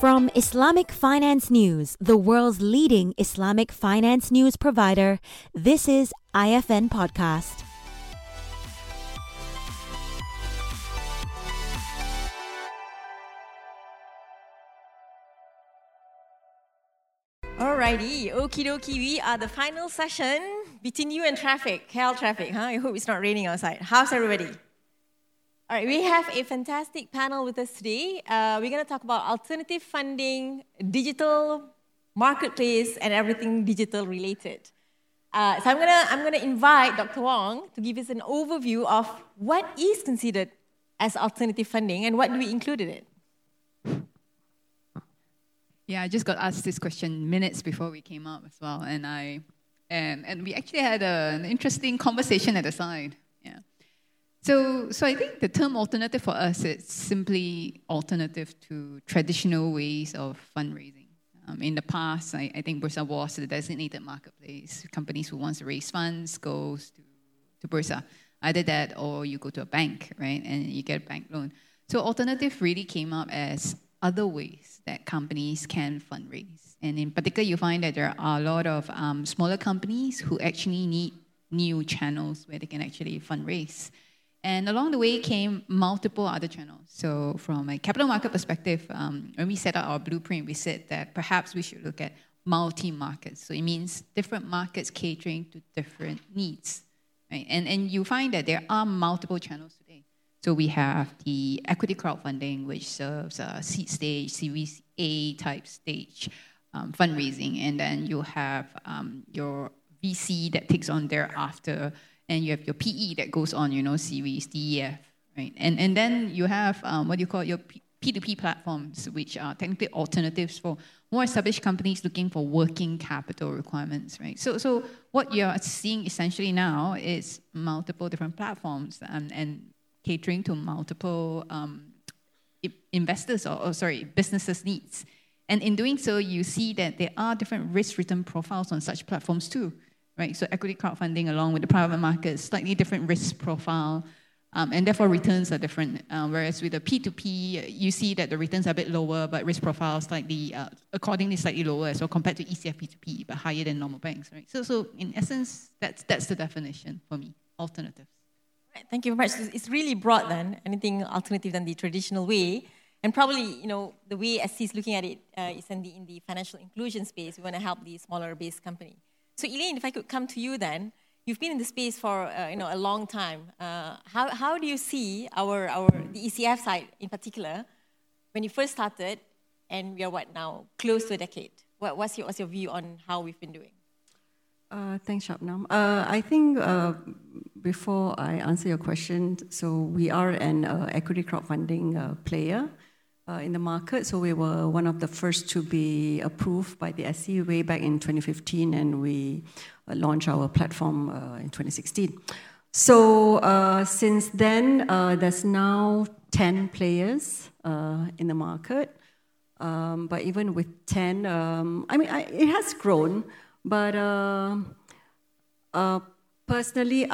From Islamic Finance News, the world's leading Islamic finance news provider, this is IFN Podcast. Alrighty, okie dokie, we are the final session between you and traffic, hell traffic, huh? I hope it's not raining outside. How's everybody? All right, we have a fantastic panel with us today. We're going to talk about alternative funding, digital marketplace, and everything digital related. So I'm gonna invite Dr. Wong to give us an overview of what is considered as alternative funding and what do we include in it. Yeah, I just got asked this question minutes before we came up as well, and we actually had an interesting conversation at the side. Yeah. So I think the term alternative for us is simply alternative to traditional ways of fundraising. In the past, I think Bursa was the designated marketplace. Companies who want to raise funds goes to Bursa. Either that or you go to a bank, right, and you get a bank loan. So alternative really came up as other ways that companies can fundraise. And in particular, you find that there are a lot of smaller companies who actually need new channels where they can actually fundraise. And along the way came multiple other channels. So from a capital market perspective, when we set out our blueprint, we said that perhaps we should look at multi-markets. So it means different markets catering to different needs. Right? And you find that there are multiple channels today. So we have the equity crowdfunding, which serves a seed stage, Series A type stage fundraising. And then you have your VC that takes on thereafter. And you have your PE that goes on, Series D, E, F, right? And then you have what you call your P2P platforms, which are technically alternatives for more established companies looking for working capital requirements, right? So what you're seeing essentially now is multiple different platforms and catering to multiple investors businesses' needs. And in doing so, you see that there are different risk-return profiles on such platforms too. Right, so equity crowdfunding along with the private market, slightly different risk profile, and therefore returns are different. Whereas with the P2P, you see that the returns are a bit lower, but risk profile slightly, accordingly slightly lower as well compared to ECF P2P, but higher than normal banks. Right. So in essence, that's the definition for me. Alternatives. Right, thank you very much. It's really broad then. Anything alternative than the traditional way, and probably the way SC is looking at it is in the financial inclusion space. We want to help the smaller base company. So Elaine, if I could come to you then, you've been in the space for a long time. How do you see the ECF side in particular when you first started, and we are now close to a decade? What's your view on how we've been doing? Thanks, Shabnam. I think before I answer your question, so we are an equity crowdfunding player in the market. So we were one of the first to be approved by the SC way back in 2015, and we launched our platform in 2016. So since then, there's now 10 players in the market. But even with 10, it has grown. But personally,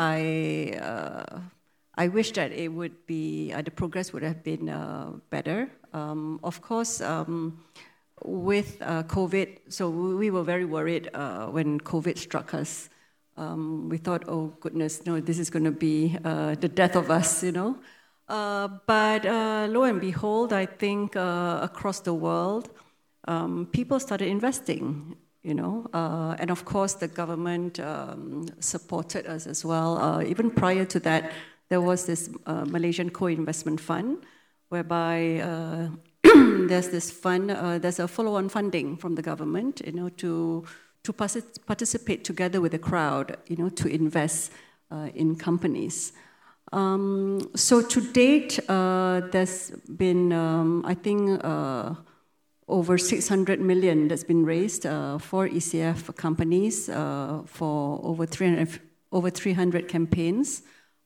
I wish that it would be the progress would have been better. Of course, with COVID, so we were very worried when COVID struck us. We thought, oh goodness, no, this is going to be the death of us, But lo and behold, I think across the world, people started investing. And of course the government supported us as well. Even prior to that, there was this Malaysian Co-Investment Fund, whereby there's this fund, there's a follow-on funding from the government, to participate together with the crowd, to invest in companies. So to date, there's been, I think, over 600 million that's been raised for ECF companies for over 300 campaigns.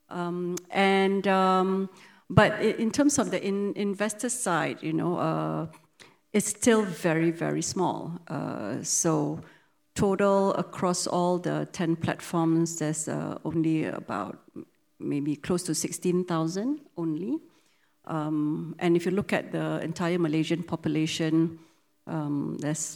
But in terms of the investor side, it's still very, very small. So total across all the 10 platforms, there's only about maybe close to 16,000 only. And if you look at the entire Malaysian population, There's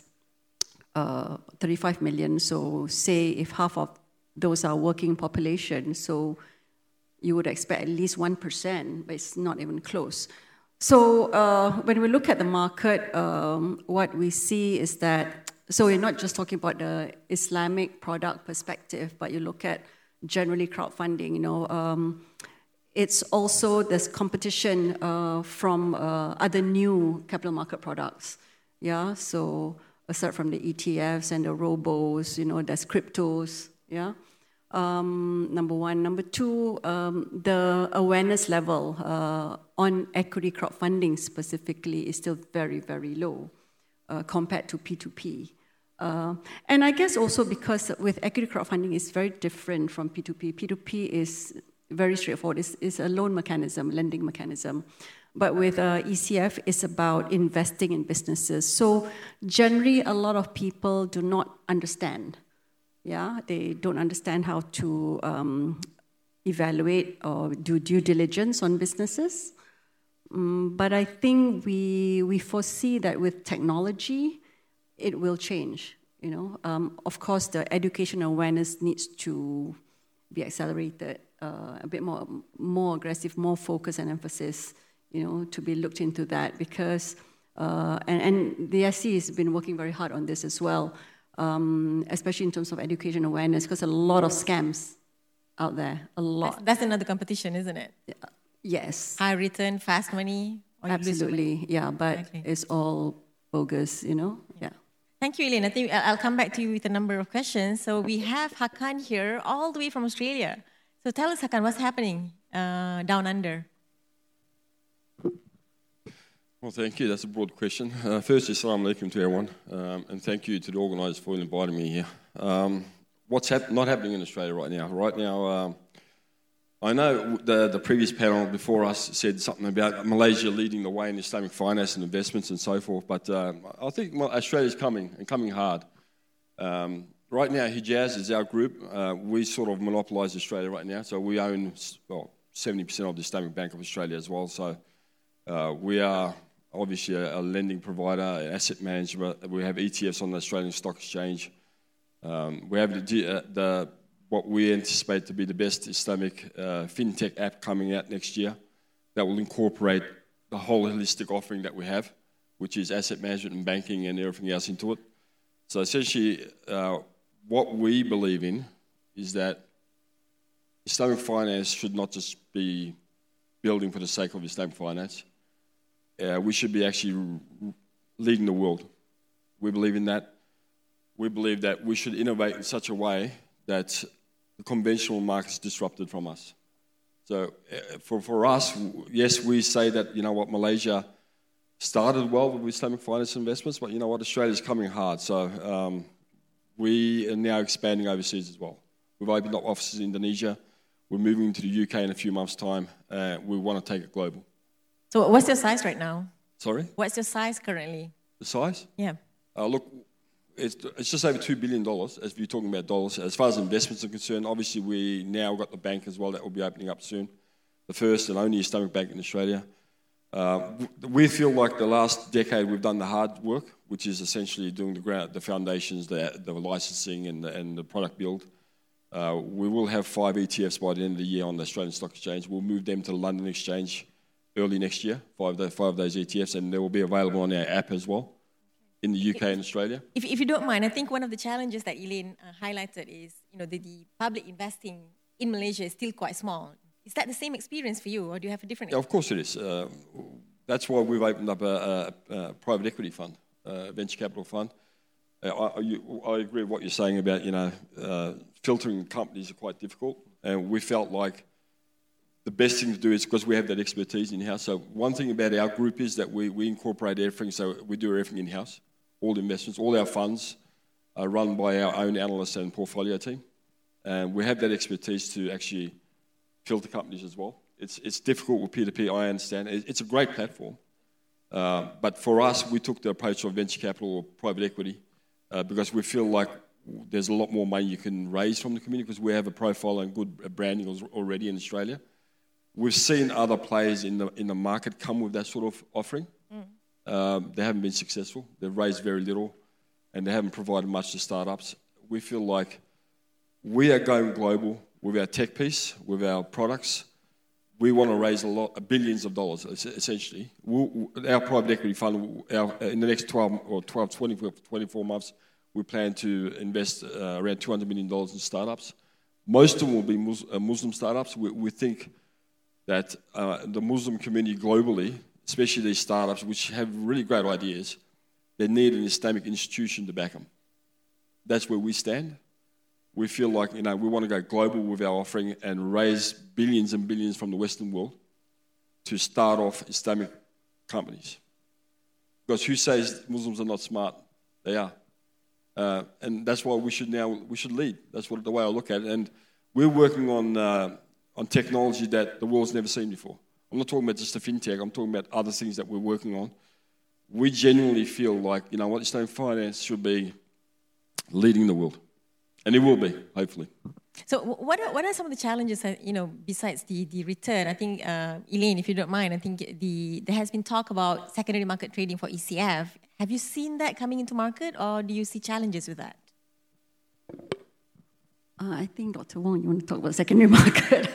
35 million. So say if half of those are working population, so you would expect at least 1%, but it's not even close. So when we look at the market, what we see is that, so we're not just talking about the Islamic product perspective, but you look at generally crowdfunding, it's also there's competition from other new capital market products. Yeah, so aside from the ETFs and the robos, there's cryptos. Yeah, number one. Number two, the awareness level on equity crowdfunding specifically is still very, very low compared to P2P. And I guess also because with equity crowdfunding, it's very different from P2P. P2P is very straightforward. It's a loan mechanism, lending mechanism. But with ECF, it's about investing in businesses. So generally, a lot of people do not understand. Yeah, they don't understand how to evaluate or do due diligence on businesses. But I think we foresee that with technology, it will change. Of course, the education awareness needs to be accelerated, a bit more aggressive, more focus and emphasis, to be looked into that because, and the SC has been working very hard on this as well, especially in terms of education awareness, because a lot of scams out there, a lot. That's another competition, isn't it? Yes. High return, fast money. Absolutely, yeah, but exactly. It's all bogus, yeah. Thank you, Elaine. I think I'll come back to you with a number of questions. So we have Hakan here, all the way from Australia. So tell us, Hakan, what's happening down under? Well, thank you. That's a broad question. Firstly, assalamu alaikum to everyone, and thank you to the organisers for inviting me here. What's not happening in Australia right now? Right now, I know the previous panel before us said something about Malaysia leading the way in Islamic finance and investments and so forth, but I think Australia's coming, and coming hard. Right now, Hijaz is our group. We sort of monopolise Australia right now, so we own 70% of the Islamic Bank of Australia as well, so we are obviously a lending provider, an asset manager. We have ETFs on the Australian Stock Exchange. We have what we anticipate to be the best Islamic fintech app coming out next year that will incorporate the whole holistic offering that we have, which is asset management and banking and everything else into it. So essentially, what we believe in is that Islamic finance should not just be building for the sake of Islamic finance. We should be actually leading the world. We believe in that. We believe that we should innovate in such a way that the conventional market is disrupted from us. So for us, yes, we say that, Malaysia started well with Islamic finance investments, but Australia's coming hard. So we are now expanding overseas as well. We've opened up offices in Indonesia. We're moving into the UK in a few months' time. We want to take it global. So what's your size right now? Sorry? What's your size currently? The size? Yeah. Look, it's just over $2 billion, as we're talking about dollars. As far as investments are concerned, obviously we now got the bank as well that will be opening up soon. The first and only Islamic bank in Australia. We feel like the last decade we've done the hard work, which is essentially doing the foundations, the licensing and the product build. We will have 5 ETFs by the end of the year on the Australian Stock Exchange. We'll move them to the London Exchange early next year, 5 of those ETFs, and they will be available on our app as well in the UK and Australia. If you don't mind, I think one of the challenges that Elaine highlighted is, the public investing in Malaysia is still quite small. Is that the same experience for you, or do you have a different experience? Yeah, of course it is. That's why we've opened up a private equity fund, a venture capital fund. I agree with what you're saying about, filtering companies are quite difficult, and we felt like the best thing to do is, because we have that expertise in-house. So one thing about our group is that we incorporate everything, so we do everything in-house. All the investments, all our funds are run by our own analysts and portfolio team. And we have that expertise to actually filter companies as well. It's difficult with peer-to-peer, I understand. It's a great platform. But for us, we took the approach of venture capital or private equity because we feel like there's a lot more money you can raise from the community because we have a profile and good branding already in Australia. We've seen other players in the market come with that sort of offering. They haven't been successful. They've raised very little, and they haven't provided much to startups. We feel like we are going global with our tech piece, with our products. We want to raise billions of dollars, essentially. Our private equity fund, in the next 24 months, we plan to invest around $200 million in startups. Most of them will be Muslim startups. We think that the Muslim community globally, especially these startups, which have really great ideas, they need an Islamic institution to back them. That's where we stand. We feel like, we want to go global with our offering and raise billions and billions from the Western world to start off Islamic companies. Because who says Muslims are not smart? They are. And that's why we should lead. That's the way I look at it. And we're working on technology that the world's never seen before. I'm not talking about just the fintech. I'm talking about other things that we're working on. We genuinely feel like, Islamic finance should be leading the world. And it will be, hopefully. So what are some of the challenges, besides the return? I think, Elaine, if you don't mind, I think there has been talk about secondary market trading for ECF. Have you seen that coming into market, or do you see challenges with that? I think, Dr. Wong, you want to talk about secondary market.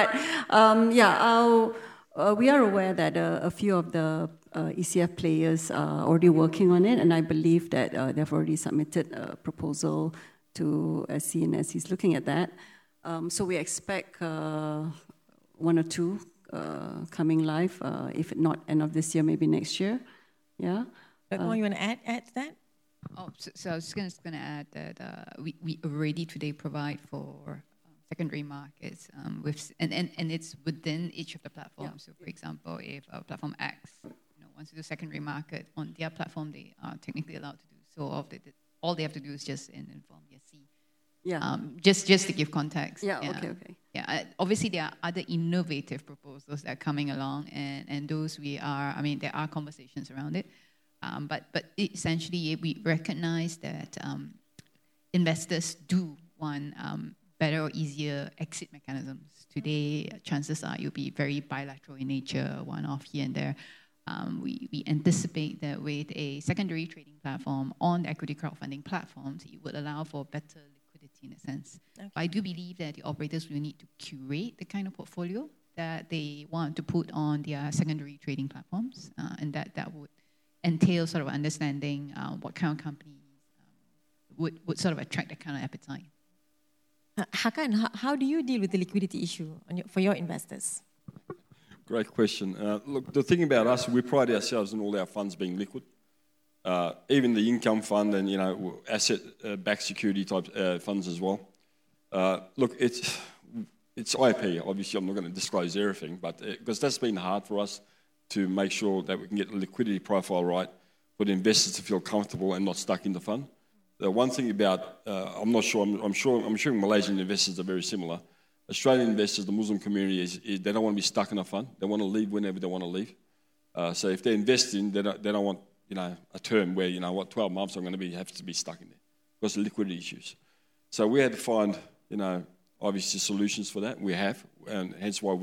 We are aware that a few of the ECF players are already working on it, and I believe that they've already submitted a proposal to SC, and SC is looking at that. So we expect one or two coming live, if not end of this year, maybe next year. Yeah. Dr. Wong, you want to add to that? Oh, so I was just going to add that we already today provide for secondary markets and it's within each of the platforms. Yeah. So, for example, if platform X wants to do secondary market on their platform, they are technically allowed to do so. All they have to do is just inform the SC. Yeah. Just to give context. Yeah. Okay. Yeah. Obviously, there are other innovative proposals that are coming along, and those there are conversations around it. But essentially, we recognize that investors do want better or easier exit mechanisms. Today, chances are you'll be very bilateral in nature, one-off here and there. We anticipate that with a secondary trading platform on the equity crowdfunding platforms, it would allow for better liquidity in a sense. Okay. I do believe that the operators will need to curate the kind of portfolio that they want to put on their secondary trading platforms, and that would entail sort of understanding what kind of companies would sort of attract that kind of appetite. Hakan, how do you deal with the liquidity issue for your investors? Great question. Look, the thing about us, we pride ourselves in all our funds being liquid. Even the income fund and asset-backed security type funds as well. Look, it's IP. Obviously, I'm not going to disclose everything, but because that's been hard for us to make sure that we can get the liquidity profile right for the investors to feel comfortable and not stuck in the fund. The one thing about, I'm sure Malaysian investors are very similar. Australian investors, the Muslim community, is they don't want to be stuck in a fund. They want to leave whenever they want to leave. So if they're investing, they don't want a term where 12 months I'm going to have to be stuck in there because of liquidity issues. So we had to find obviously solutions for that. We have, and hence why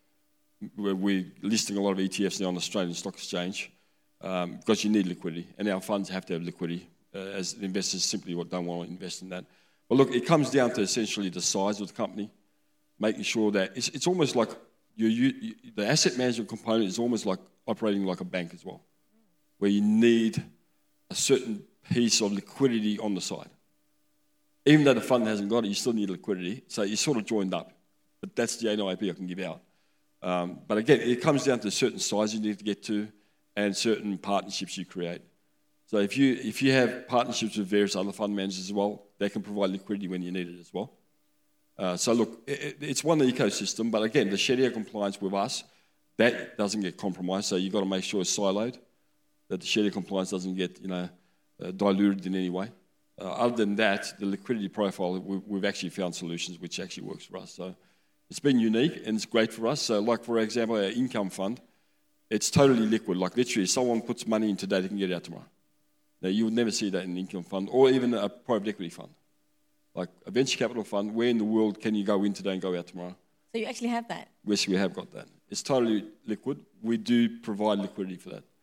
we're listing a lot of ETFs now on the Australian Stock Exchange because you need liquidity, and our funds have to have liquidity. As investors simply don't want to invest in that. But look, it comes down to essentially the size of the company, making sure that it's almost like the asset management component is almost like operating like a bank as well, where you need a certain piece of liquidity on the side. Even though the fund hasn't got it, you still need liquidity. So you're sort of joined up. But that's the only IP I can give out. But again, it comes down to a certain size you need to get to and certain partnerships you create. So if you have partnerships with various other fund managers as well, they can provide liquidity when you need it as well. So look, it's one ecosystem, but again, the Sharia compliance with us, that doesn't get compromised. So you've got to make sure it's siloed, that the Sharia compliance doesn't get diluted in any way. Other than that, the liquidity profile, we've actually found solutions which actually works for us. So it's been unique and it's great for us. So like, for example, our income fund, it's totally liquid. Like literally, if someone puts money in today, they can get it out tomorrow. Now, you would never see that in an income fund or even a private equity fund. Like a venture capital fund, where in the world can you go in today and go out tomorrow? So you actually have that? Yes, we have got that. It's totally liquid. We do provide liquidity for that.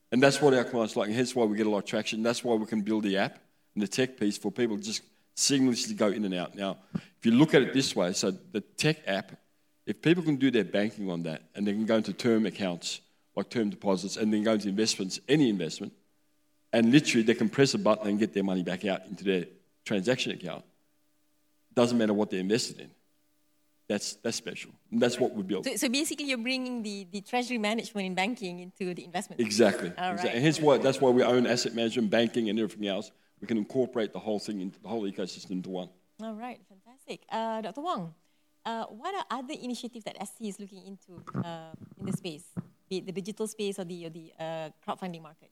And that's what our clients like, and hence why we get a lot of traction. That's why we can build the app and the tech piece for people to just seamlessly go in and out. Now, if you look at it this way, so the tech app, if people can do their banking on that, and they can go into term accounts, like term deposits, and then go into investments, any investment, and literally they can press a button and get their money back out into their transaction account. Doesn't matter what they invested in. That's special. And that's what we built. So basically you're bringing the treasury management in banking into the investment. Exactly. All right. And hence that's why we own asset management, banking, and everything else. We can incorporate the whole thing, into the whole ecosystem into one. All right, fantastic. Dr. Wong, what are other initiatives that SC is looking into in the space, be it the digital space or the crowdfunding market?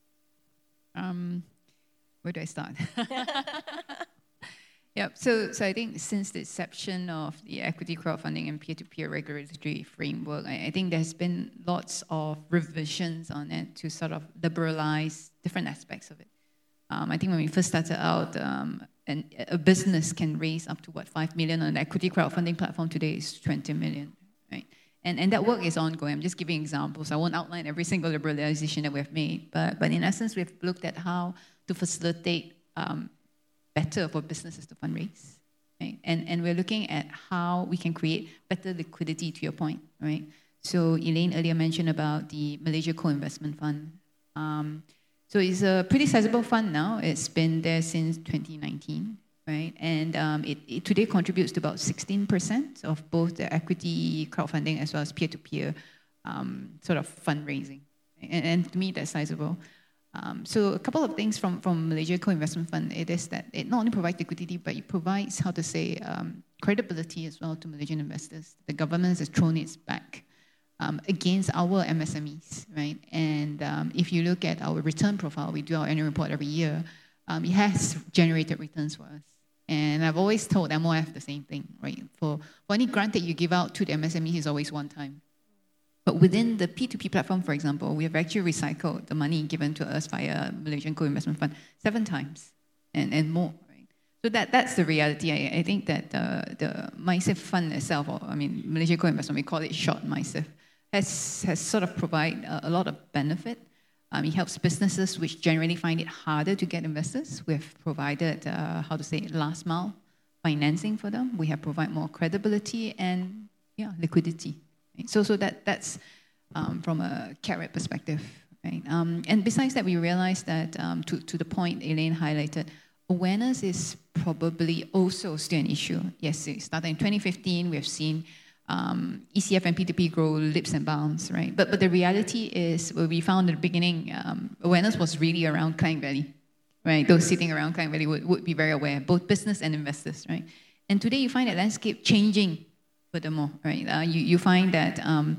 Where do I start? Yeah, so I think since the inception of the equity crowdfunding and peer-to-peer regulatory framework, I think there's been lots of revisions on it to sort of liberalize different aspects of it. I think when we first started out, a business can raise up to 5 million on an equity crowdfunding platform. Today is 20 million, right? And that work is ongoing. I'm just giving examples. I won't outline every single liberalization that we've made, but in essence, we've looked at how to facilitate better for businesses to fundraise, right? And we're looking at how we can create better liquidity, to your point, right? So Elaine earlier mentioned about the Malaysia Co-Investment Fund. So it's a pretty sizable fund now. It's been there since 2019, right? And it today contributes to about 16% of both the equity crowdfunding as well as peer-to-peer sort of fundraising. And to me, that's sizable. So a couple of things from Malaysia Co-Investment Fund, it is that it not only provides liquidity, but it provides, credibility as well to Malaysian investors. The government has thrown its back against our MSMEs, right? And if you look at our return profile, we do our annual report every year, it has generated returns for us. And I've always told MOF the same thing, right? For any grant that you give out to the MSME is always one time. But within the P2P platform, for example, we have actually recycled the money given to us via Malaysian Co-Investment Fund 7 times and more, right? So that's the reality. I think that the MySIF fund itself, Malaysian Co-Investment, we call it short MySIF, has sort of provided a lot of benefit. It helps businesses which generally find it harder to get investors. We have provided, last mile financing for them. We have provided more credibility and liquidity. Right? So that's from a carrot perspective. Right? And besides that, we realized that to the point Elaine highlighted, awareness is probably also still an issue. Yes, it started in 2015. We have seen ECF and P2P grow leaps and bounds, right? But the reality is, what we found at the beginning, awareness was really around Klang Valley, right? Those sitting around Klang Valley would be very aware, both business and investors, right? And today you find that landscape changing furthermore, right? You find that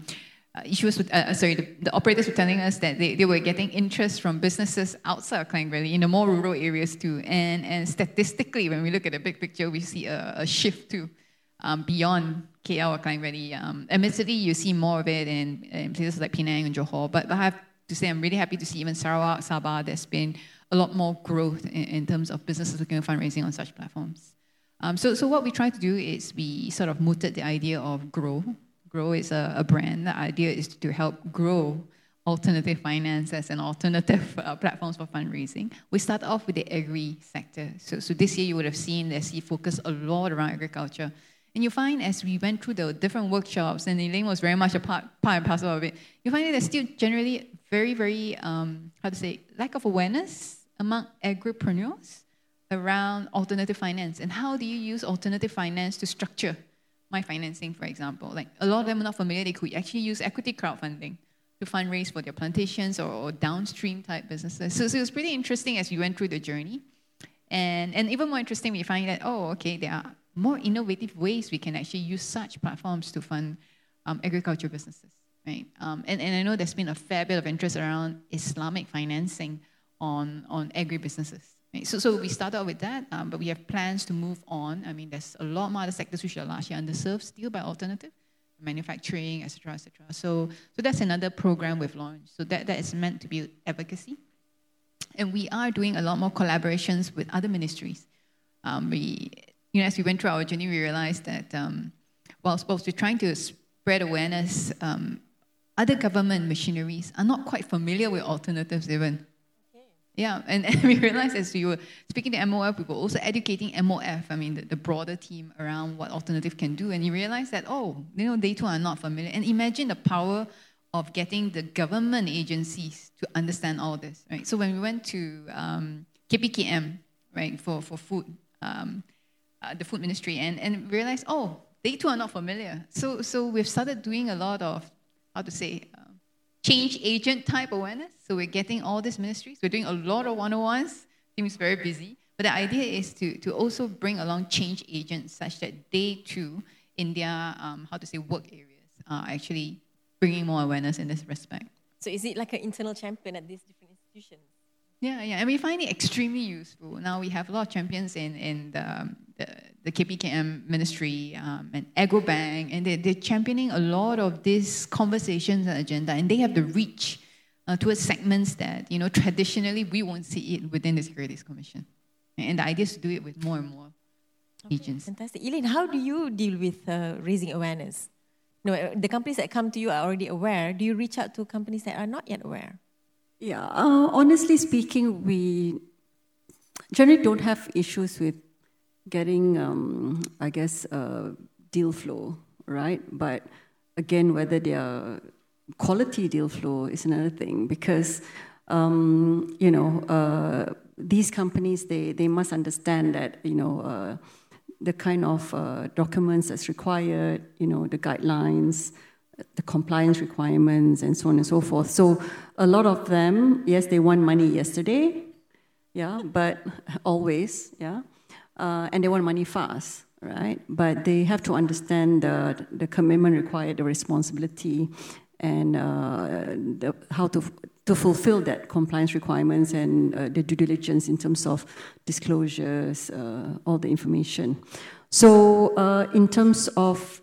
the operators were telling us that they were getting interest from businesses outside of Klang Valley in the more rural areas too. And statistically, when we look at the big picture, we see a shift too. Beyond KL or Klang Valley. Admittedly, you see more of it in places like Penang and Johor, but I have to say I'm really happy to see even Sarawak, Sabah, there's been a lot more growth in terms of businesses looking at fundraising on such platforms. So what we try to do is we sort of mooted the idea of Grow. Grow is a brand. The idea is to help grow alternative finance as an alternative platforms for fundraising. We start off with the agri sector. So this year you would have seen that SC focus a lot around agriculture. And you find as we went through the different workshops, and Elaine was very much a part and parcel of it, you find that there's still generally very, very, lack of awareness among agripreneurs around alternative finance. And how do you use alternative finance to structure my financing, for example? Like a lot of them are not familiar, they could actually use equity crowdfunding to fundraise for their plantations or downstream type businesses. So it was pretty interesting as we went through the journey. And even more interesting, we find that, there are more innovative ways we can actually use such platforms to fund agriculture businesses, right? And I know there's been a fair bit of interest around Islamic financing on agri-businesses. Right? So we started out with that, but we have plans to move on. I mean, there's a lot more other sectors which are largely underserved still by alternative, manufacturing, etc., etc. So that's another program we've launched. So that is meant to be advocacy. And we are doing a lot more collaborations with other ministries. As we went through our journey, we realized that whilst we're trying to spread awareness other government machineries are not quite familiar with alternatives even. Yeah, and we realized as we were speaking to MOF, we were also educating MOF, the broader team around what alternative can do. And you realize that, they too are not familiar. And imagine the power of getting the government agencies to understand all this, right? So when we went to KPKM, right, for food, the food ministry, and realized, they too are not familiar. So we've started doing a lot of, change agent type awareness. So we're getting all these ministries. We're doing a lot of one-on-ones. Team is very busy. But the idea is to also bring along change agents such that they too, in their, work areas, are actually bringing more awareness in this respect. So is it like an internal champion at these different institutions? Yeah, and we find it extremely useful. Now we have a lot of champions in the KPKM ministry and AgroBank, and they're championing a lot of these conversations and agenda, and they have the reach towards segments that, traditionally we won't see it within the Securities Commission. And the idea is to do it with more and more agents. Fantastic. Elaine, how do you deal with raising awareness? The companies that come to you are already aware. Do you reach out to companies that are not yet aware? Yeah, honestly speaking, we generally don't have issues with getting, deal flow, right? But again, whether they are quality deal flow is another thing, because, these companies, they must understand that, the kind of documents that's required, the guidelines, the compliance requirements, and so on and so forth. So a lot of them, yes, they want money yesterday, but always, and they want money fast, right? But they have to understand the commitment required, the responsibility, and how to fulfill that compliance requirements and the due diligence in terms of disclosures, all the information. So in terms of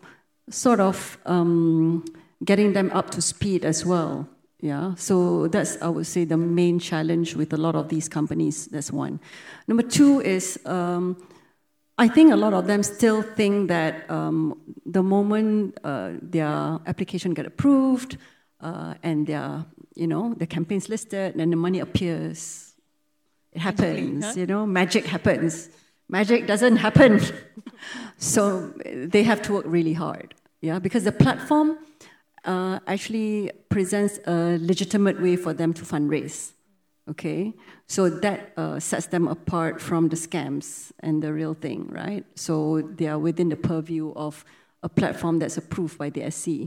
getting them up to speed as well. Yeah, so that's, I would say, the main challenge with a lot of these companies. That's one. Number two is, I think a lot of them still think that the moment their application get approved and their campaign's listed, and the money appears, it happens. Magic happens. Magic doesn't happen. So they have to work really hard. Yeah, because the platform actually presents a legitimate way for them to fundraise. Okay, so that sets them apart from the scams and the real thing, right? So they are within the purview of a platform that's approved by the SC.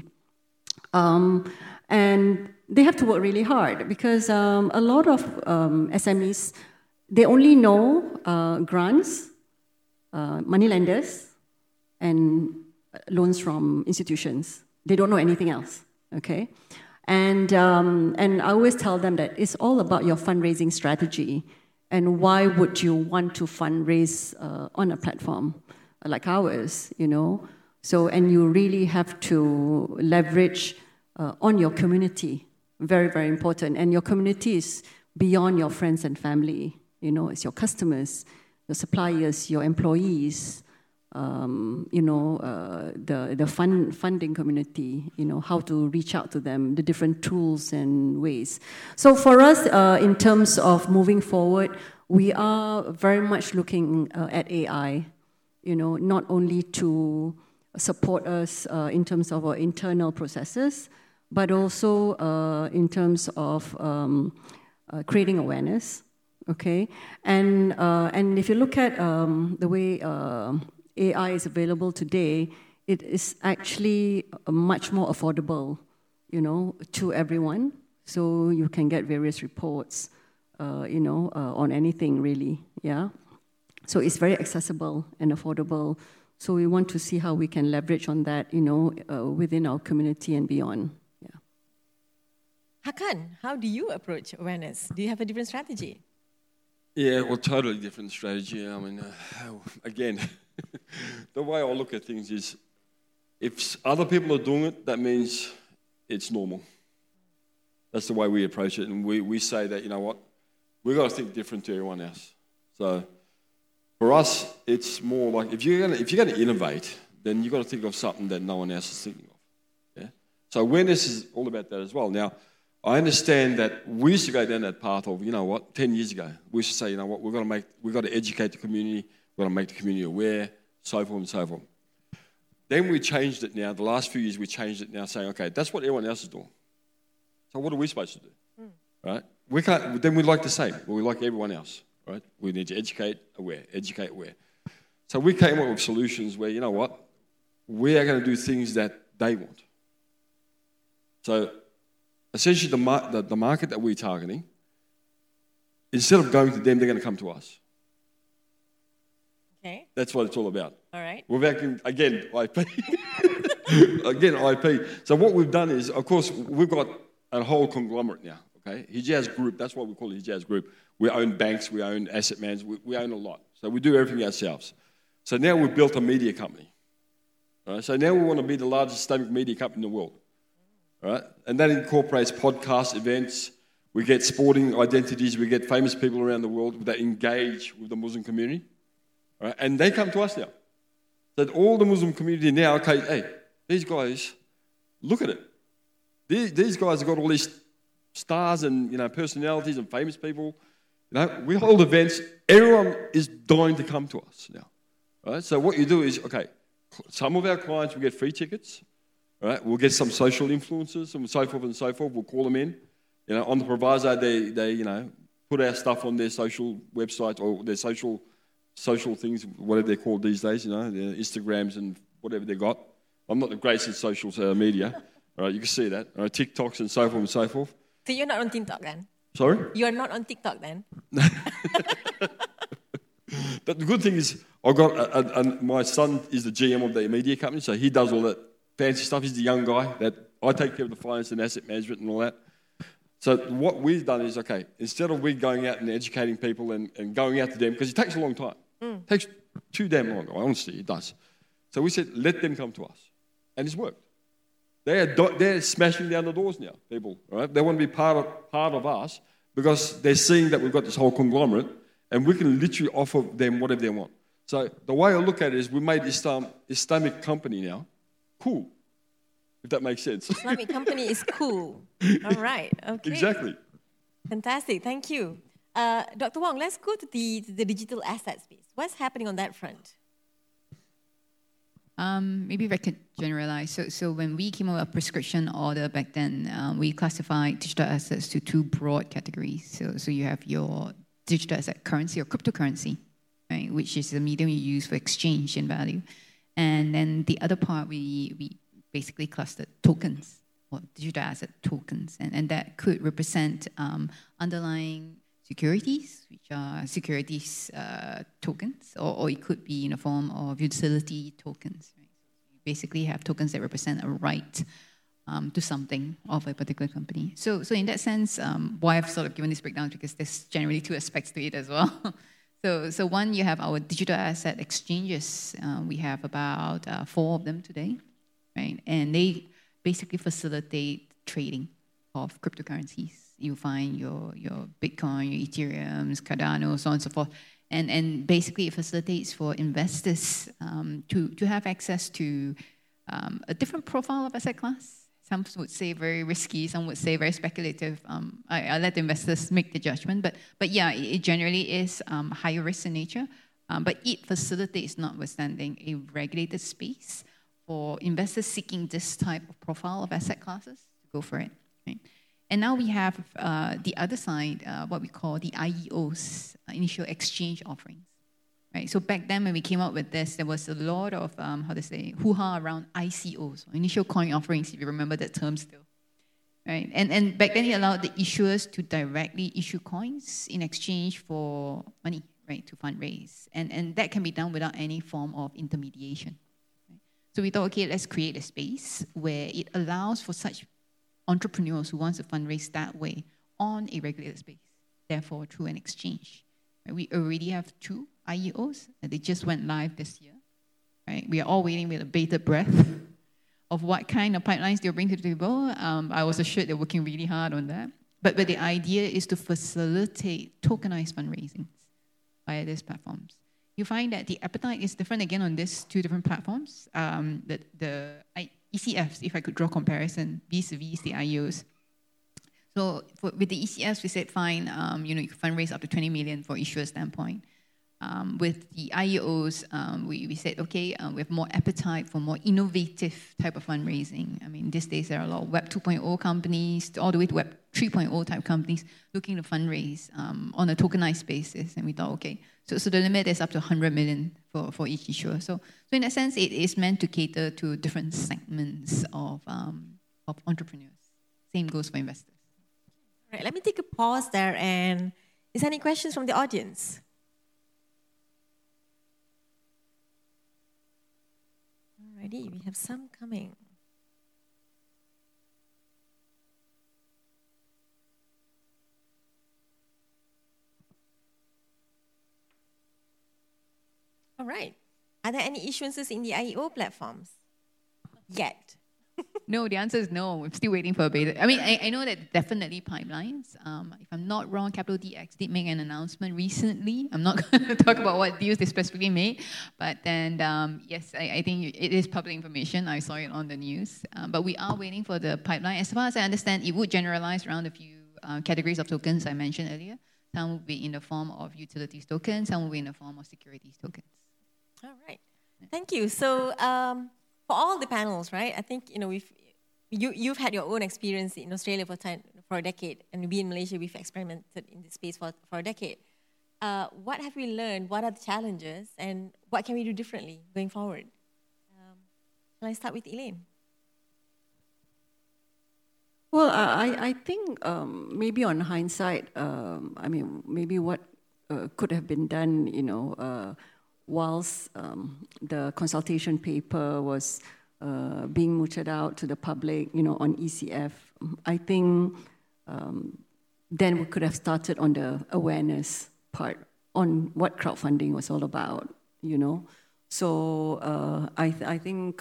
And they have to work really hard, because a lot of SMEs, they only know grants, money lenders, and loans from institutions. They don't know anything else, okay? And I always tell them that it's all about your fundraising strategy, and why would you want to fundraise on a platform like ours, So, and you really have to leverage on your community, very, very important. And your community is beyond your friends and family, it's your customers, your suppliers, your employees, the funding community, how to reach out to them, the different tools and ways. So for us, in terms of moving forward, we are very much looking at AI, not only to support us in terms of our internal processes, but also in terms of creating awareness. Okay, and if you look at the way AI is available today, it is actually much more affordable, to everyone. So you can get various reports, on anything really, yeah. So it's very accessible and affordable. So we want to see how we can leverage on that, within our community and beyond. Yeah. Hakan, how do you approach awareness? Do you have a different strategy? Yeah, well, totally different strategy. Again, the way I look at things is, if other people are doing it, that means it's normal. That's the way we approach it. And we say that, we've got to think different to everyone else. So for us, it's more like, if you're going to innovate, then you've got to think of something that no one else is thinking of. Yeah? So awareness is all about that as well. Now, I understand that we used to go down that path of, 10 years ago, we used to say, we've got to educate the community, we've got to make the community aware, so forth and so forth. Then we changed it now. The last few years we changed it now, saying, okay, that's what everyone else is doing. So what are we supposed to do? Right? We can't. Then we like the same. Well, we like everyone else. Right? We need to educate, aware. So we came up with solutions where, we are going to do things that they want. So essentially the market that we're targeting, instead of going to them, they're going to come to us. Okay. That's what it's all about. All right. We've again, IP. Again, IP. So what we've done is, of course, we've got a whole conglomerate now, okay? Hijaz Group, that's what we call Hijaz Group. We own banks, we own asset management, we own a lot. So we do everything ourselves. So now we've built a media company. All right? So now we want to be the largest Islamic media company in the world. All right? And that incorporates podcast events. We get sporting identities. We get famous people around the world that engage with the Muslim community. All right? And they come to us now. That all the Muslim community now, okay, hey, these guys, look at it. These guys have got all these stars and personalities and famous people. We hold events. Everyone is dying to come to us now. Right? So what you do is, okay, some of our clients will get free tickets. Right? We'll get some social influencers and so forth and so forth. We'll call them in. On the proviso, they put our stuff on their social websites or their social things, whatever they're called these days. Their Instagrams and whatever they got. I'm not the greatest in social media. All right, you can see that. All right, TikToks and so forth and so forth. So you're not on TikTok then? Sorry? You are not on TikTok then? But the good thing is, my son is the GM of the media company, so he does all that fancy stuff. He's the young guy that I take care of the finance and asset management and all that. So what we've done is, okay, instead of we going out and educating people and going out to them, because it takes a long time. It takes too damn long, honestly, it does. So we said, let them come to us. And it's worked. They're smashing down the doors now, people. Right? They want to be part of us because they're seeing that we've got this whole conglomerate and we can literally offer them whatever they want. So the way I look at it is we made Islamic company now cool, if that makes sense. Islamic company is cool. All right. Okay. Exactly. Fantastic. Thank you. Dr. Wong, let's go to the digital asset space. What's happening on that front? Maybe if I could generalize. So when we came up with a prescription order back then, we classified digital assets to two broad categories. So you have your digital asset currency or cryptocurrency, right, which is the medium you use for exchange in value. And then the other part, we basically clustered tokens or digital asset tokens. And that could represent underlying securities, which are securities tokens, or it could be in the form of utility tokens. Right? So you basically have tokens that represent a right to something of a particular company. So in that sense, why I've sort of given this breakdown, because there's generally two aspects to it as well. So one, you have our digital asset exchanges. We have about 4 of them today, right? And they basically facilitate trading of cryptocurrencies. You find your Bitcoin, your Ethereum, Cardano, so on and so forth. And basically it facilitates for investors to have access to a different profile of asset class. Some would say very risky, some would say very speculative. I let the investors make the judgment. But yeah, it generally is higher risk in nature. But it facilitates, notwithstanding, a regulated space for investors seeking this type of profile of asset classes to go for it. Right? And now we have the other side, what we call the IEOs, initial exchange offerings. Right? So back then when we came up with this, there was a lot of, hoo-ha around ICOs, initial coin offerings, if you remember that term still. Right? And back then it allowed the issuers to directly issue coins in exchange for money, right, to fundraise. And that can be done without any form of intermediation. Right? So we thought, okay, let's create a space where it allows for such entrepreneurs who want to fundraise that way on a regulated space, therefore through an exchange. Right? We already have 2 IEOs, and they just went live this year. Right? We are all waiting with a bated breath of what kind of pipelines they'll bring to the table. I was assured they're working really hard on that. But the idea is to facilitate tokenized fundraising via these platforms. You find that the appetite is different again on these 2 different platforms. The ECFs, if I could draw comparison, vis-a-vis the IEOs. So with the ECFs, we said, fine, you can fundraise up to 20 million for issuer standpoint. With the IEOs, we said, okay, we have more appetite for more innovative type of fundraising. I mean, these days there are a lot of Web 2.0 companies, all the way to Web 3.0 type companies looking to fundraise on a tokenized basis. And we thought, okay, so the limit is up to 100 million for each issuer. So in that sense, it is meant to cater to different segments of entrepreneurs. Same goes for investors. All right, let me take a pause there. And is there any questions from the audience? Alrighty, we have some coming. All right. Are there any issuances in the IEO platforms yet? No, the answer is no. I'm still waiting for a beta. I mean, I know that definitely pipelines. If I'm not wrong, Capital DX did make an announcement recently. I'm not going to talk about what deals they specifically made, but then, yes, I think it is public information. I saw it on the news. But we are waiting for the pipeline. As far as I understand, it would generalize around a few categories of tokens I mentioned earlier. Some will be in the form of utilities tokens, some will be in the form of securities tokens. All right. Thank you. So, for all the panels, right? I think you've had your own experience in Australia for a decade, and we in Malaysia we've experimented in this space for a decade. What have we learned? What are the challenges, and what can we do differently going forward? Shall I start with Elaine? Well, I think maybe on hindsight, maybe what could have been done, whilst the consultation paper was being mooted out to the public, on ECF, I think then we could have started on the awareness part on what crowdfunding was all about, So I think,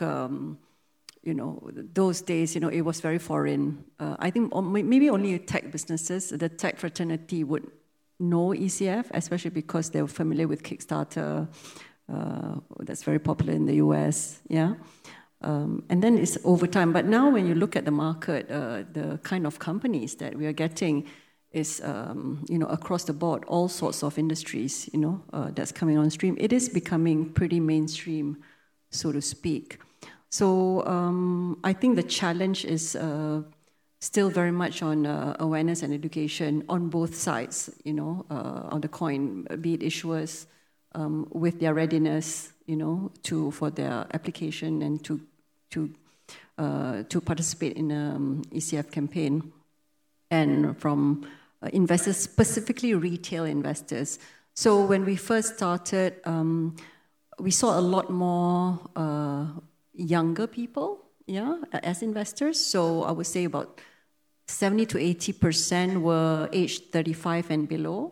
those days, it was very foreign. I think maybe only tech businesses, the tech fraternity would know ECF, especially because they were familiar with Kickstarter. That's very popular in the US, yeah. And then it's over time. But now when you look at the market, the kind of companies that we are getting is, across the board, all sorts of industries, that's coming on stream. It is becoming pretty mainstream, so to speak. So I think the challenge is still very much on awareness and education on both sides, on the coin, be it issuers with their readiness, for their application and to participate in ECF campaign, and from investors, specifically retail investors. So when we first started, we saw a lot more younger people, as investors. So I would say about 70 to 80% were aged 35 and below.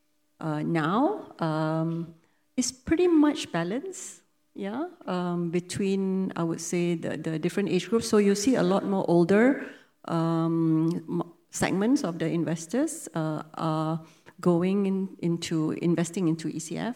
Now, it's pretty much balanced, between, I would say, the different age groups. So you see a lot more older segments of the investors are going into investing into ECF,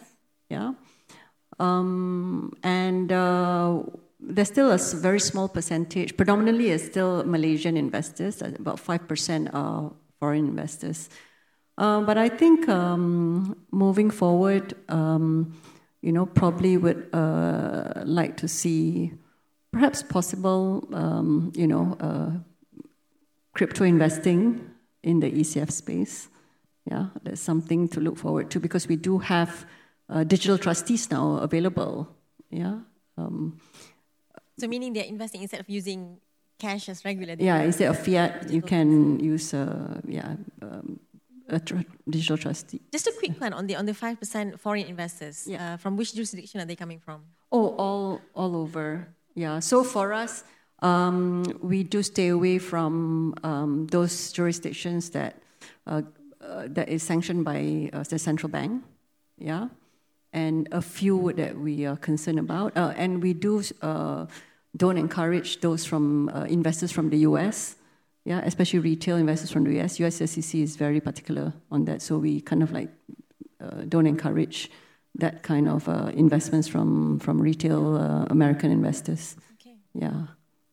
and there's still a very small percentage, predominantly it's still Malaysian investors, about 5% are foreign investors. But I think moving forward, probably would like to see perhaps possible, crypto investing in the ECF space. Yeah, that's something to look forward to because we do have digital trustees now available. Yeah. So meaning they're investing instead of using cash as regular? Yeah, instead of fiat, you can use a digital trustee. Just a quick one on the 5% foreign investors. Yeah. From which jurisdiction are they coming from? Oh, all over. Yeah. So for us, we do stay away from those jurisdictions that is sanctioned by the central bank. Yeah. And a few that we are concerned about, and we don't encourage those from investors from the US, especially retail investors from the US. US SEC is very particular on that, so we kind of don't encourage that kind of investments from retail American investors. Okay. Yeah.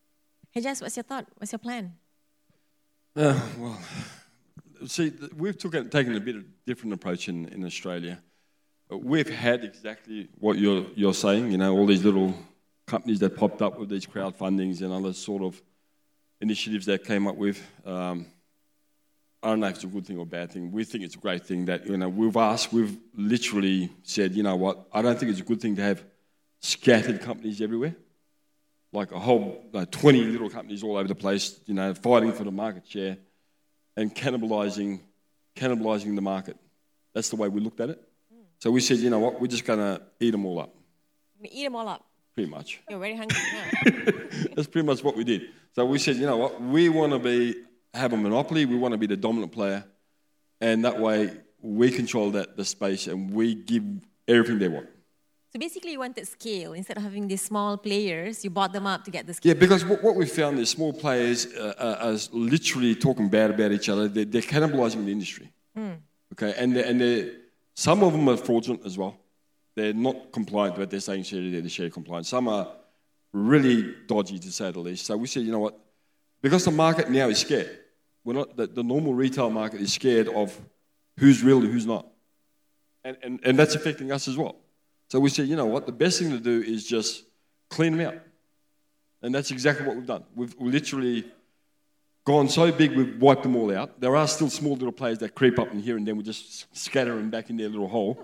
Hejaz, what's your thought? What's your plan? Well, see, we've taken a bit of a different approach in Australia. We've had exactly what you're saying, you know, all these little companies that popped up with these crowdfundings and other sort of initiatives that came up with. I don't know if it's a good thing or a bad thing. We think it's a great thing that, you know, we've literally said, you know what, I don't think it's a good thing to have scattered companies everywhere. Like a whole 20 little companies all over the place, you know, fighting for the market share and cannibalizing the market. That's the way we looked at it. So we said, you know what, we're just going to eat them all up. We eat them all up. Pretty much. You're very hungry now. That's pretty much what we did. So we said, you know what, we want to have a monopoly, we want to be the dominant player, and that way we control the space and we give everything they want. So basically you wanted scale. Instead of having these small players, you bought them up to get the scale. Yeah, because what we found is small players are literally talking bad about each other. They're cannibalizing the industry. Okay, and some of them are fraudulent as well. They're not compliant, but they're saying they're share compliant. Some are really dodgy, to say the least. So we said, you know what? Because the market now is scared. We're not the normal retail market is scared of who's real and who's not, and that's affecting us as well. So we said, you know what? The best thing to do is just clean them out, and that's exactly what we've done. We've literally gone so big, we've wiped them all out. There are still small little players that creep up in here, and then we just scatter them back in their little hole.